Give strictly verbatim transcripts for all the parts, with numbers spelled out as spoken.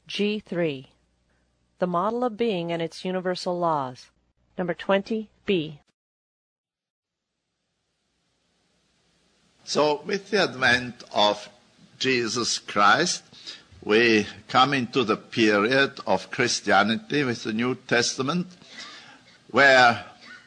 G three. The Model of Being and its Universal Laws. Number twenty B. So, with the advent of Jesus Christ, we come into the period of Christianity with the New Testament, where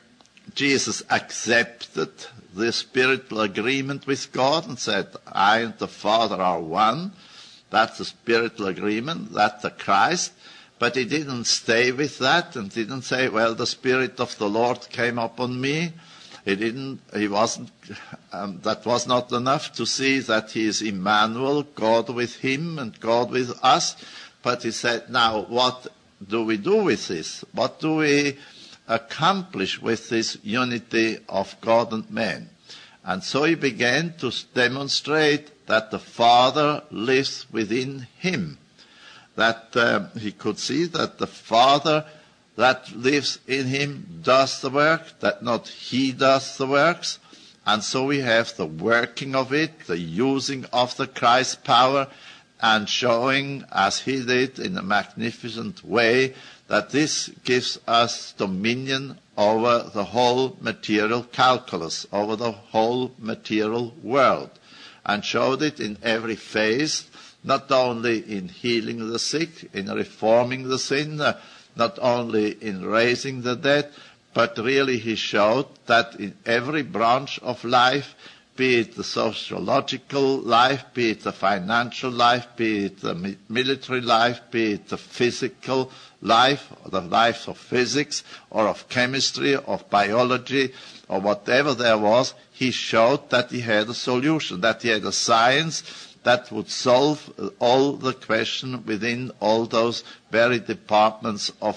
Jesus accepted the spiritual agreement with God and said, I and the Father are one. That's the spiritual agreement, that's the Christ. But he didn't stay with that and didn't say, well, the Spirit of the Lord came upon me. He didn't, he wasn't, um, that was not enough to see that he is Emmanuel, God with him and God with us. But he said, now what do we do with this? What do we accomplish with this unity of God and man? And so he began to demonstrate that the Father lives within him. That uh, he could see that the Father that lives in him does the work, that not he does the works. And so we have the working of it, the using of the Christ power, and showing, as he did in a magnificent way, that this gives us dominion over the whole material calculus, over the whole material world, and showed it in every phase, not only in healing the sick, in reforming the sinner, not only in raising the dead, but really he showed that in every branch of life, be it the sociological life, be it the financial life, be it the military life, be it the physical life, or the life of physics, or of chemistry, of biology, or whatever there was, he showed that he had a solution, that he had a science that would solve all the question within all those very departments of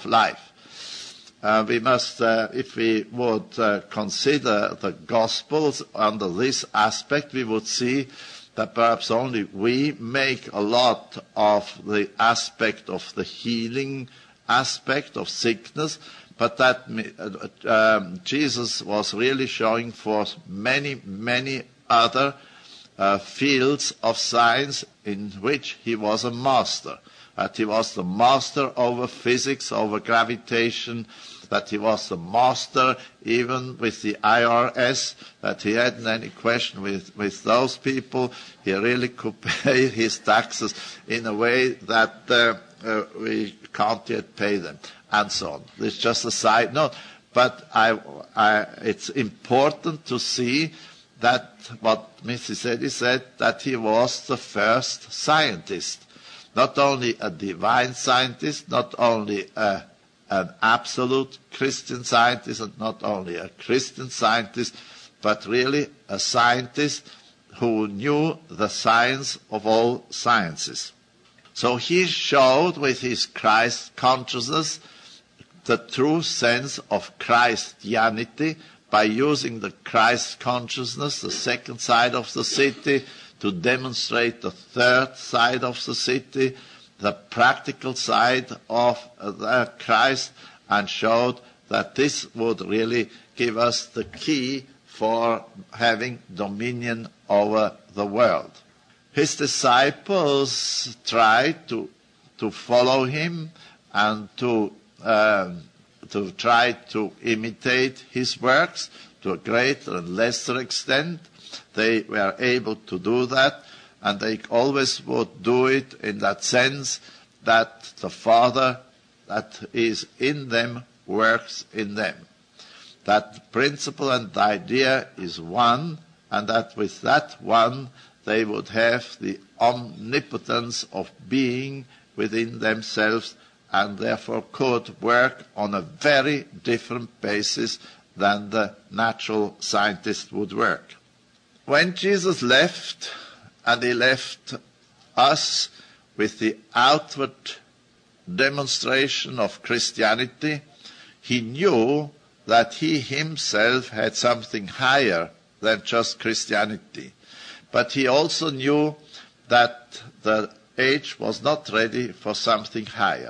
life. Uh, we must, uh, if we would uh, consider the Gospels under this aspect, we would see that perhaps only we make a lot of the aspect of the healing aspect of sickness, but that uh, um, Jesus was really showing forth many, many other Uh, fields of science in which he was a master, that he was the master over physics, over gravitation, that he was the master even with the I R S, that he hadn't any question with, with those people. He really could pay his taxes in a way that uh, uh, we can't yet pay them, and so on. This is just a side note, but I, I, it's important to see that what Missus Eddy said, that he was the first scientist. Not only a divine scientist, not only a, an absolute Christian scientist, and not only a Christian scientist, but really a scientist who knew the science of all sciences. So he showed with his Christ consciousness the true sense of Christianity, by using the Christ consciousness, the second side of the city, to demonstrate the third side of the city, the practical side of the Christ, and showed that this would really give us the key for having dominion over the world. His disciples tried to, to follow him and to um, to try to imitate his works to a greater and lesser extent. They were able to do that, and they always would do it in that sense that the Father that is in them works in them. That principle and idea is one, and that with that one they would have the omnipotence of being within themselves, and therefore could work on a very different basis than the natural scientist would work. When Jesus left, and he left us with the outward demonstration of Christianity, he knew that he himself had something higher than just Christianity. But he also knew that the age was not ready for something higher.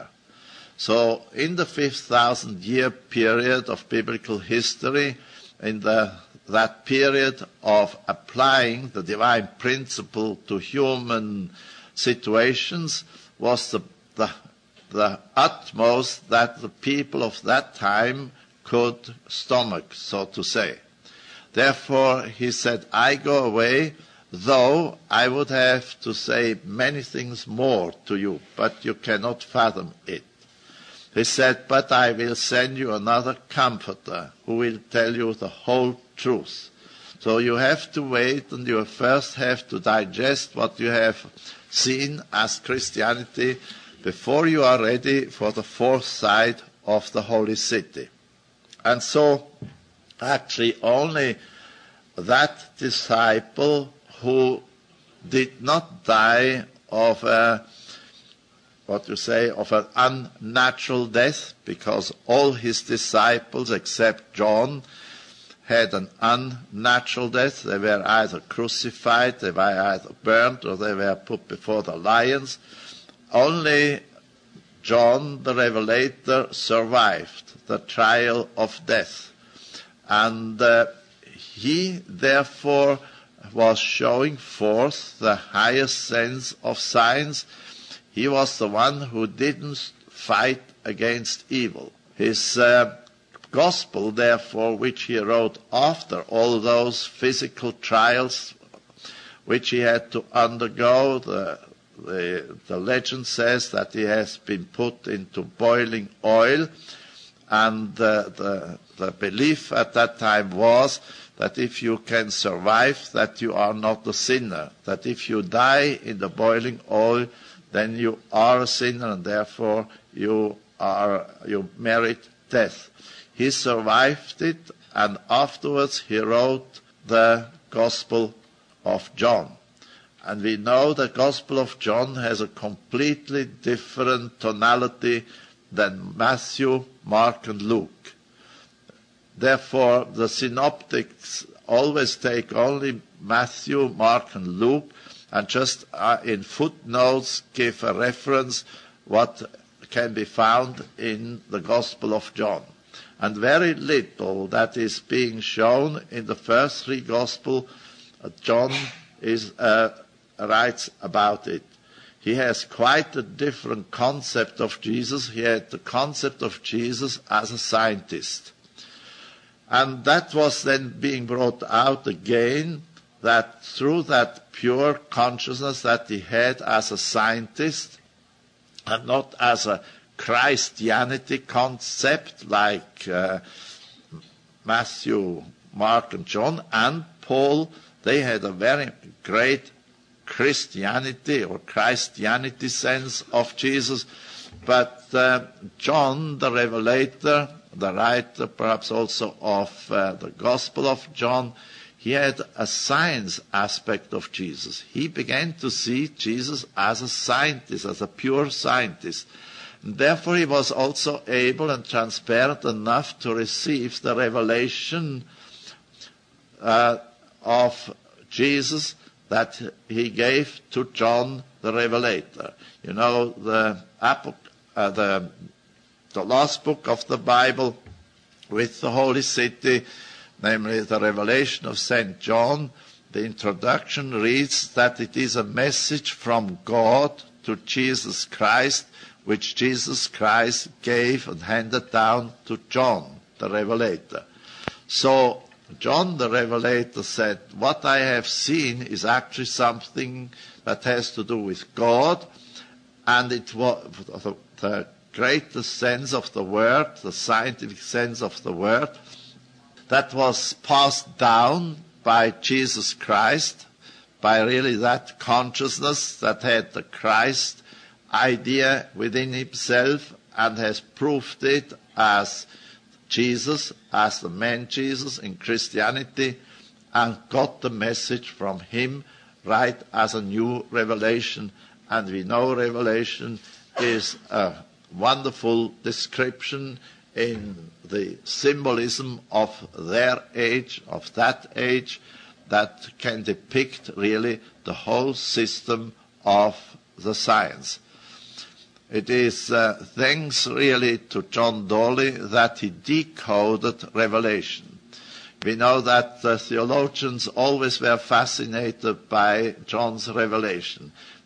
So in the fifth thousand year period of biblical history, in the, that period of applying the divine principle to human situations, was the the, the utmost that the people of that time could stomach, so to say. Therefore, he said, I go away, though I would have to say many things more to you, but you cannot fathom it. He said, but I will send you another comforter who will tell you the whole truth. So you have to wait, and you first have to digest what you have seen as Christianity before you are ready for the fourth side of the holy city. And so, actually, only that disciple who did not die of a, what you say, of an unnatural death, because all his disciples except John had an unnatural death. They were either crucified, they were either burned, or they were put before the lions. Only John the Revelator survived the trial of death. And uh, he, therefore, was showing forth the highest sense of science. He was the one who didn't fight against evil. His uh, gospel, therefore, which he wrote after all those physical trials which he had to undergo, the, the, the legend says that he has been put into boiling oil, and uh, the, the belief at that time was that if you can survive, that you are not a sinner, that if you die in the boiling oil, then you are a sinner, and therefore you are you merit death. He survived it, and afterwards he wrote the Gospel of John. And we know the Gospel of John has a completely different tonality than Matthew, Mark, and Luke. Therefore, the synoptics always take only Matthew, Mark, and Luke, and just uh, in footnotes give a reference what can be found in the Gospel of John. And very little that is being shown in the first three Gospels, uh, John is, uh, writes about it. He has quite a different concept of Jesus. He had the concept of Jesus as a scientist. And that was then being brought out again, that through that pure consciousness that he had as a scientist, and not as a Christianity concept like uh, Matthew, Mark, and John, and Paul, they had a very great Christianity or Christianity sense of Jesus. But uh, John, the Revelator, the writer perhaps also of uh, the Gospel of John, he had a science aspect of Jesus. He began to see Jesus as a scientist, as a pure scientist. And therefore he was also able and transparent enough to receive the revelation uh, of Jesus that he gave to John the Revelator. You know, the, uh, the, the last book of the Bible with the Holy City, namely the Revelation of Saint John, the introduction reads that it is a message from God to Jesus Christ, which Jesus Christ gave and handed down to John, the Revelator. So John the Revelator said, what I have seen is actually something that has to do with God, and it was the, the greatest sense of the word, the scientific sense of the word, that was passed down by Jesus Christ, by really that consciousness that had the Christ idea within himself and has proved it as Jesus, as the man Jesus in Christianity, and got the message from him right as a new revelation. And we know revelation is a wonderful description in the symbolism of their age, of that age, that can depict really the whole system of the science. It is uh, thanks really to John Dolly that he decoded Revelation. We know that the theologians always were fascinated by John's revelation.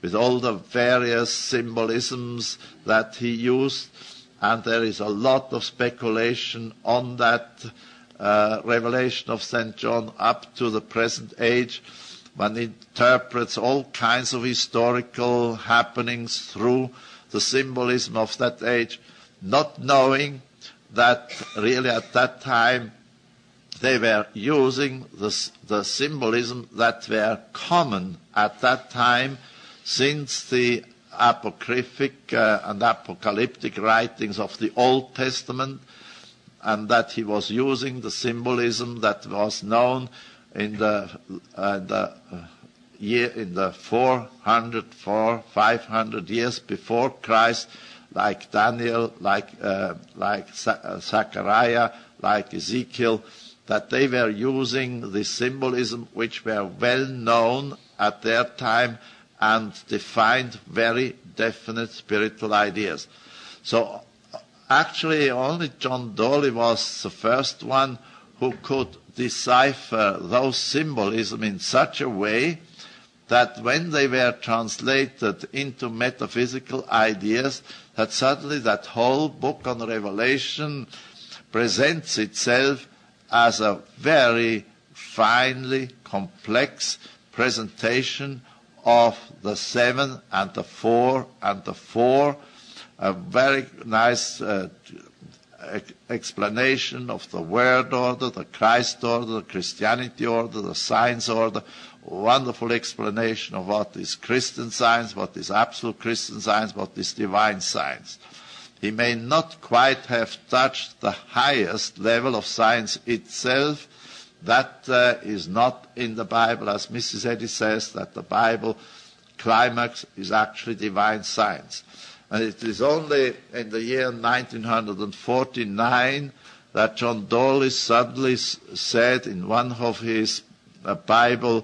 with all the various symbolisms that he used. And there is a lot of speculation on that uh, revelation of Saint John up to the present age. One interprets all kinds of historical happenings through the symbolism of that age, not knowing that really at that time they were using the, the symbolism that were common at that time, since the apocryphic uh, and apocalyptic writings of the Old Testament, and that he was using the symbolism that was known in the, uh, the uh, year in the four hundred, four, five hundred years before Christ, like Daniel, like uh, like Zechariah, like Ezekiel, that they were using the symbolism which were well known at their time and defined very definite spiritual ideas. So actually only John Dolly was the first one who could decipher those symbolism in such a way that when they were translated into metaphysical ideas, that suddenly that whole book on Revelation presents itself as a very finely complex presentation of the seven and the four and the four, a very nice uh, explanation of the Word order, the Christ order, the Christianity order, the Science order, wonderful explanation of what is Christian Science, what is absolute Christian Science, what is divine science. He may not quite have touched the highest level of science itself. That uh, is not in the Bible, as Missus Eddy says, that the Bible climax is actually divine science. And it is only in the year nineteen forty-nine that John Dolly suddenly said in one of his uh, Bible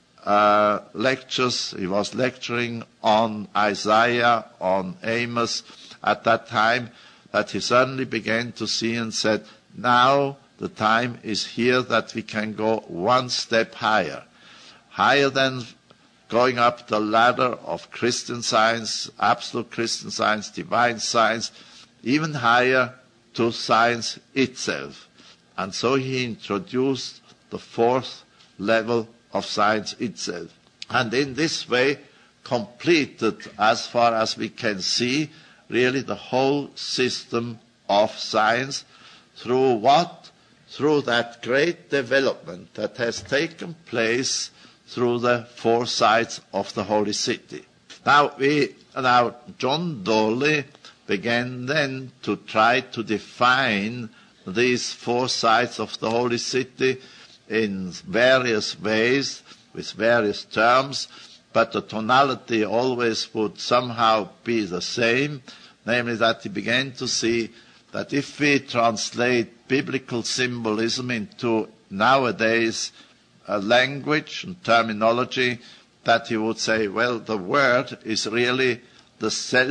uh, lectures, he was lecturing on Isaiah, on Amos at that time, that he suddenly began to see and said, now the time is here that we can go one step higher, higher than going up the ladder of Christian Science, absolute Christian Science, divine science, even higher to science itself. And so he introduced the fourth level of science itself. And in this way completed, as far as we can see, really the whole system of science. Through what? Through that great development that has taken place through the four sides of the Holy City. Now, we, now John Dolly began then to try to define these four sides of the Holy City in various ways, with various terms, but the tonality always would somehow be the same, namely that he began to see that if we translate biblical symbolism into nowadays a language and terminology, that he would say, well, the word is really the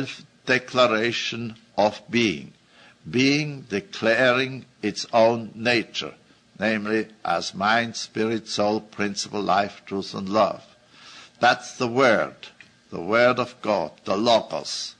self-declaration of being. Being declaring its own nature, namely as mind, spirit, soul, principle, life, truth, and love. That's the word, the word of God, the Logos.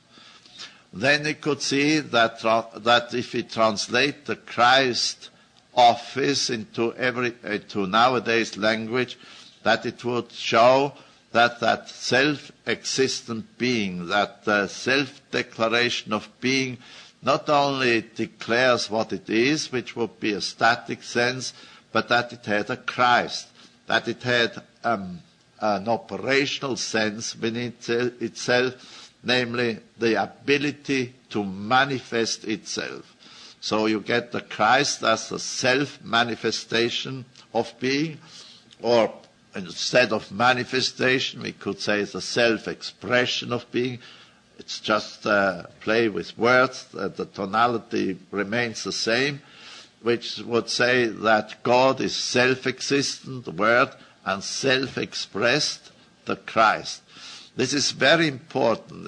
Then he could see that, that if we translate the Christ office into every into nowadays language, that it would show that that self-existent being, that uh, self-declaration of being, not only declares what it is, which would be a static sense, but that it had a Christ, that it had um, an operational sense within itself, namely the ability to manifest itself. So you get the Christ as the self-manifestation of being, or instead of manifestation, we could say the self-expression of being. It's just uh, play with words. Uh, the tonality remains the same, which would say that God is self-existent, the Word, and self-expressed, the Christ. This is very important.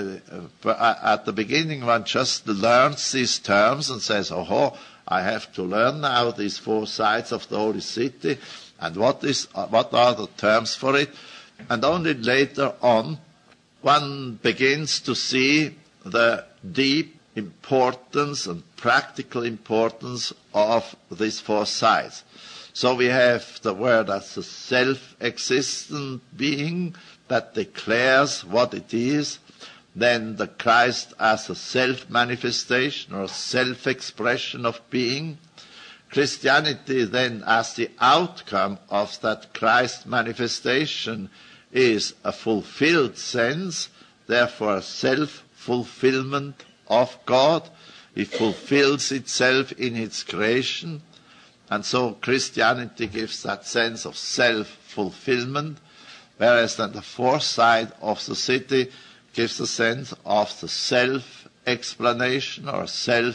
Uh, uh, at the beginning, one just learns these terms and says, oh, I have to learn now these four sides of the Holy City, and what is, uh, what are the terms for it? And only later on one begins to see the deep importance and practical importance of these four sides. So we have the Word as a self-existent being that declares what it is, then the Christ as a self-manifestation or self-expression of being, Christianity then as the outcome of that Christ manifestation is a fulfilled sense, therefore a self-fulfillment of God. It fulfills itself in its creation. And so Christianity gives that sense of self-fulfillment, whereas then the fourth side of the city gives the sense of the self-explanation or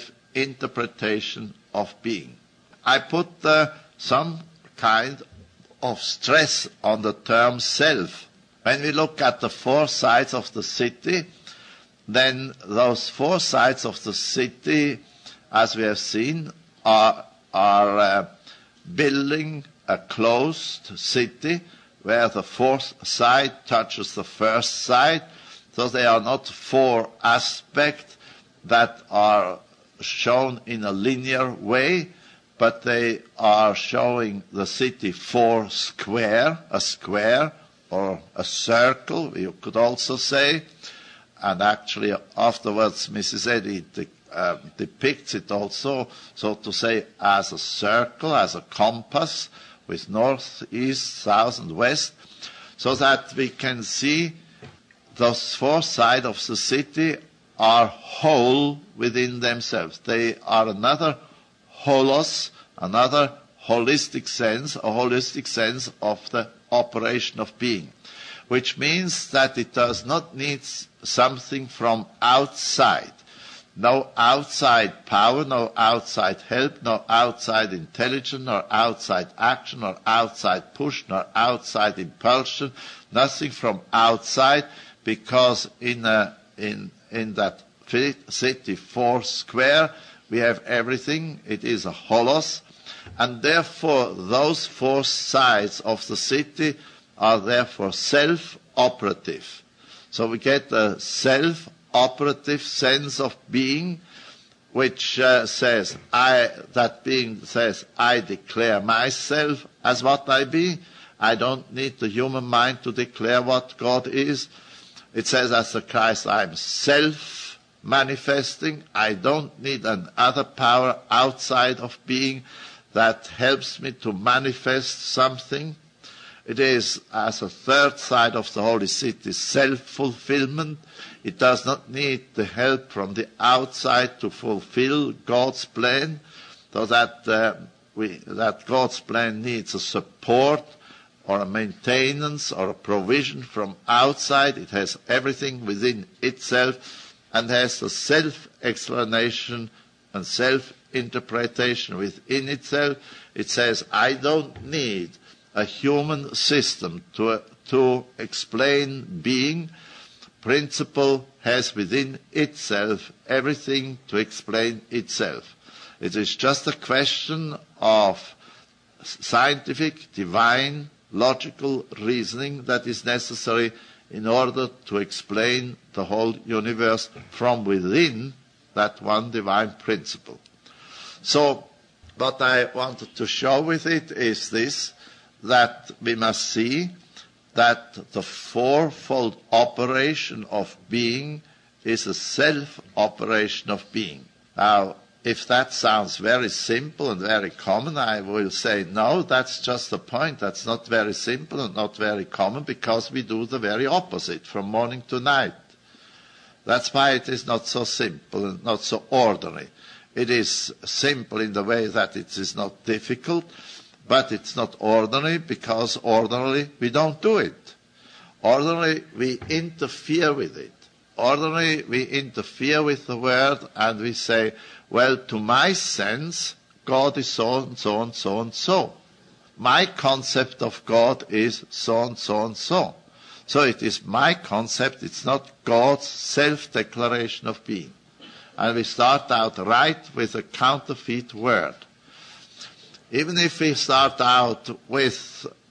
self-interpretation of being. I put uh, some kind of stress on the term self. When we look at the four sides of the city, then those four sides of the city, as we have seen, are, are uh, building a closed city where the fourth side touches the first side. So they are not four aspects that are shown in a linear way, but they are showing the city four square, a square or a circle, you could also say. And actually afterwards Missus Eddy de- uh, depicts it also, so to say, as a circle, as a compass, with north, east, south and west, so that we can see those four sides of the city are whole within themselves. They are another holos, another holistic sense, a holistic sense of the operation of being, which means that it does not need something from outside. No outside power, no outside help, no outside intelligence, nor outside action, nor outside push, nor outside impulsion, nothing from outside, because in a, in in that city four square we have everything. It is a holos, and therefore those four sides of the city are therefore self-operative. So we get a self-operative sense of being, which uh, says, I, that being says, I declare myself as what I be. I don't need the human mind to declare what God is. It says, as the Christ, I'm self-manifesting. I don't need another power outside of being that helps me to manifest something. It is, as a third side of the Holy City, self-fulfillment. It does not need the help from the outside to fulfill God's plan, so that, uh, we, that God's plan needs a support or a maintenance or a provision from outside. It has everything within itself and has a self-explanation and self-interpretation within itself. It says, I don't need a human system to, uh, to explain being. Principle has within itself everything to explain itself. It is just a question of scientific, divine, logical reasoning that is necessary in order to explain the whole universe from within that one divine principle. So what I wanted to show with it is this, that we must see that the fourfold operation of being is a self-operation of being. Now, if that sounds very simple and very common, I will say, no, that's just the point. That's not very simple and not very common, because we do the very opposite from morning to night. That's why it is not so simple and not so ordinary. It is simple in the way that it is not difficult, but it's not ordinary, because ordinarily we don't do it. Ordinarily we interfere with it. Ordinarily we interfere with the word and we say, well, to my sense, God is so and so and so and so. My concept of God is so and so and so. So it is my concept, it's not God's self-declaration of being. And we start out right with a counterfeit word. Even if we start out with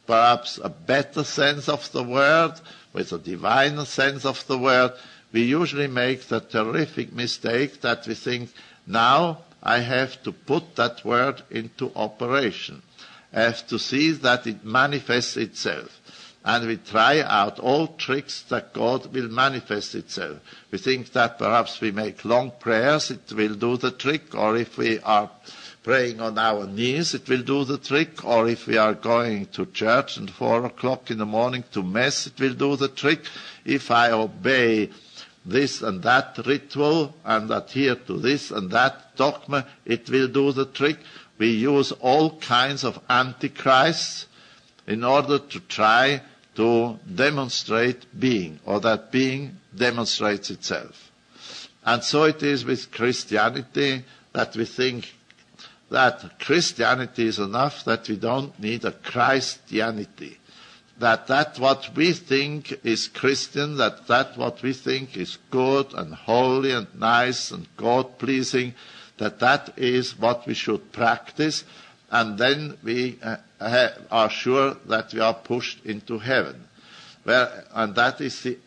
perhaps a better sense of the word, with a diviner sense of the word, we usually make the terrific mistake that we think, now I have to put that word into operation. I have to see that it manifests itself. And we try out all tricks that God will manifest itself. We think that perhaps we make long prayers, it will do the trick, or if we are praying on our knees, it will do the trick, or if we are going to church at four o'clock in the morning to Mass, it will do the trick. If I obey this and that ritual and adhere to this and that dogma, it will do the trick. We use all kinds of antichrists in order to try to demonstrate being, or that being demonstrates itself. And so it is with Christianity, that we think that Christianity is enough, that we don't need a Christianity. That that what we think is Christian, that that what we think is good and holy and nice and God-pleasing, that that is what we should practice, and then we uh, are sure that we are pushed into heaven. Well, and that is the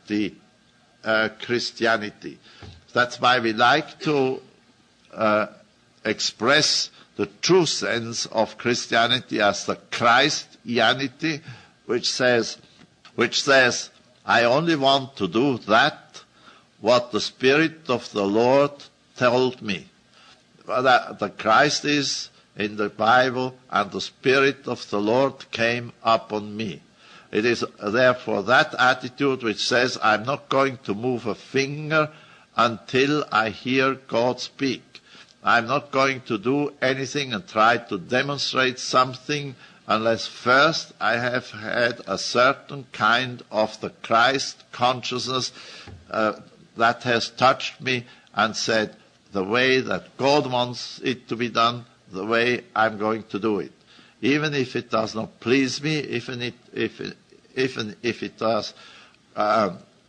anti-Christianity. Uh, That's why we like to uh, express the true sense of Christianity as the Christianity, which says, which says, I only want to do that what the Spirit of the Lord told me. That the Christ is in the Bible, and the Spirit of the Lord came upon me. It is therefore that attitude which says, I'm not going to move a finger until I hear God speak. I'm not going to do anything and try to demonstrate something unless first I have had a certain kind of the Christ consciousness uh, that has touched me and said, the way that God wants it to be done, the way I'm going to do it. Even if it does not please me, even it, if, it, even if it does uh,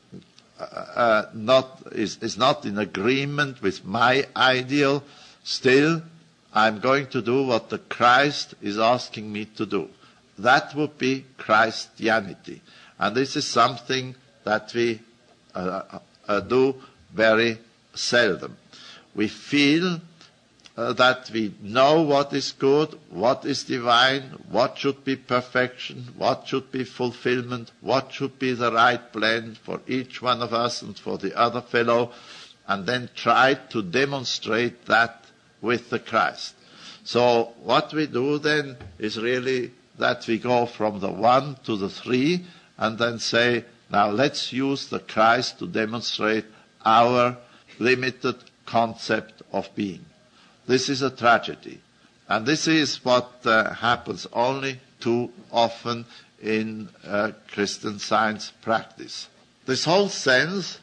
uh, not is, is not in agreement with my ideal, still I'm going to do what the Christ is asking me to do. That would be Christianity. And this is something that we uh, uh, do very seldom. We feel uh, that we know what is good, what is divine, what should be perfection, what should be fulfillment, what should be the right blend for each one of us and for the other fellow, and then try to demonstrate that with the Christ. So what we do then is really that we go from the one to the three, and then say, now let's use the Christ to demonstrate our limited concept of being. This is a tragedy. And this is what uh, happens only too often in uh, Christian Science practice. This whole sense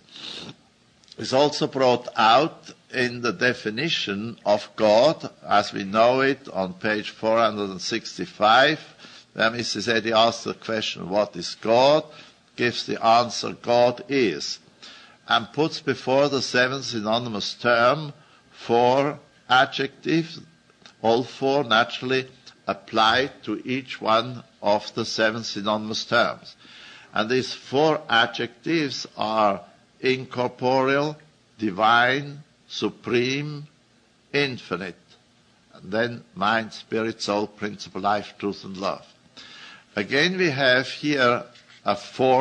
is also brought out in the definition of God as we know it on page four hundred sixty-five, where Missus Eddy asks the question, what is God? Gives the answer, God is, and puts before the seven synonymous term four adjectives, all four naturally apply to each one of the seven synonymous terms. And these four adjectives are incorporeal, divine, supreme, infinite, and then mind, spirit, soul, principle, life, truth, and love. Again, we have here a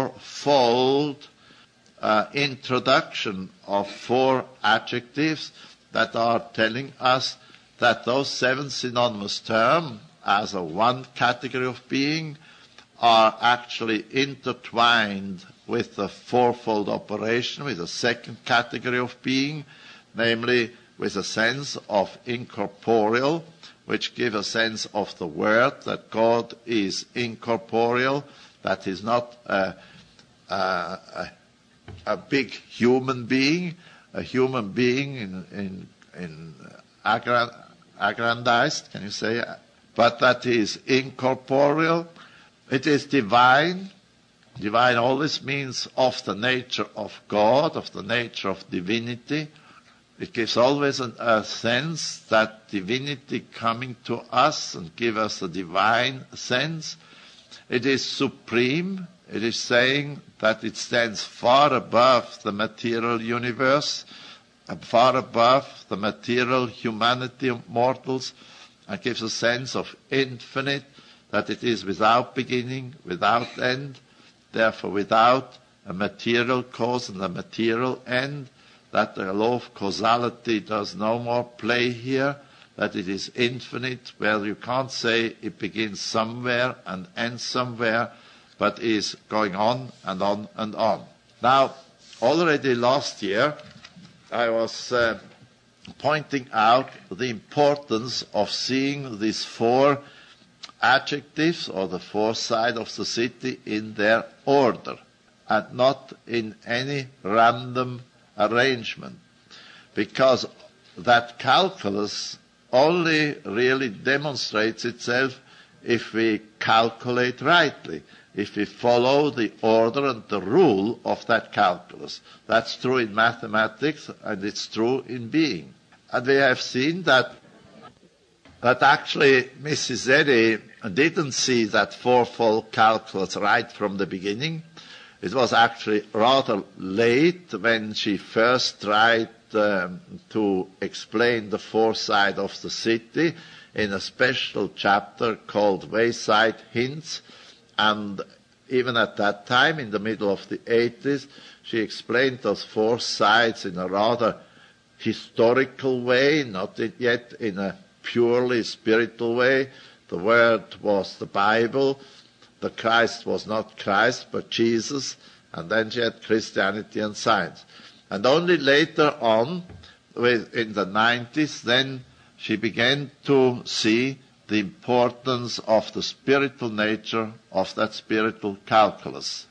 fourfold uh, introduction of four adjectives that are telling us that those seven synonymous terms, as a one category of being, are actually intertwined with the fourfold operation, with a second category of being, namely with a sense of incorporeal, which give a sense of the word, that God is incorporeal, that is not a, a, a, a big human being, a human being in, in, in aggrand, aggrandized, can you say, but that is incorporeal. It is divine. Divine always means of the nature of God, of the nature of divinity. It gives always an, a sense that divinity coming to us and give us a divine sense. It is supreme. It is saying that it stands far above the material universe, and far above the material humanity of mortals, and gives a sense of infinite, that it is without beginning, without end, therefore without a material cause and a material end, that the law of causality does no more play here, that it is infinite, where you can't say it begins somewhere and ends somewhere, but is going on and on and on. Now, already last year, I was uh, pointing out the importance of seeing these four adjectives, or the four sides of the city, in their order, and not in any random arrangement, because that calculus only really demonstrates itself if we calculate rightly, if we follow the order and the rule of that calculus. That's true in mathematics, and it's true in being. And we have seen that that actually Missus Eddy didn't see that fourfold calculus right from the beginning. It was actually rather late when she first tried um, to explain the four sides of the city in a special chapter called Wayside Hints. And even at that time, in the middle of the eighties, she explained those four sides in a rather historical way, not yet in a purely spiritual way. The Word was the Bible. The Christ was not Christ, but Jesus. And then she had Christianity and science. And only later on, with, in the nineties, then she began to see the importance of the spiritual nature of that spiritual calculus.